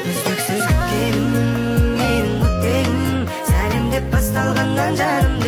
үздіксіз күтемін менің өтегім сәлем деп басталғаннан жаным